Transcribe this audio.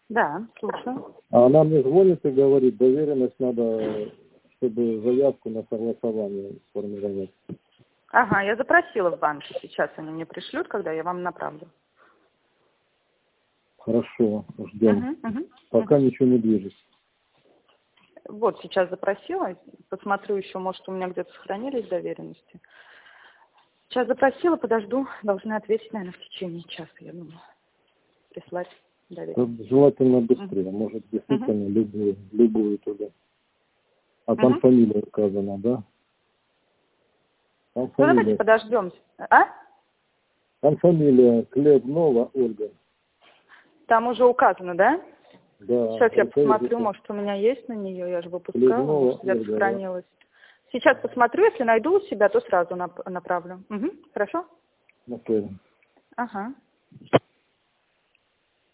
Да, слушаю. А она мне звонит и говорит, доверенность надо, чтобы заявку на согласование сформировать. Ага, я запросила в банке. Сейчас они мне пришлют, когда я вам направлю. Хорошо, ждем. Пока ничего не движется. Вот, сейчас запросила. Посмотрю еще, может, у меня где-то сохранились доверенности. Сейчас запросила, подожду. Должны ответить, наверное, в течение часа, я думаю. Прислать доверенность. Желательно быстрее. Может, действительно любую туда. А там фамилия указана, да? Там Ну, давайте подождем. А? Там фамилия Клевнова Ольга. Там уже указано, да? Да. Сейчас я посмотрю, может, у меня есть на нее, я же выпускала, Клевнова, может, где-то Ольга, сохранилась. Да? Сейчас посмотрю, если найду у себя, то сразу направлю. Хорошо? На связи. Ага.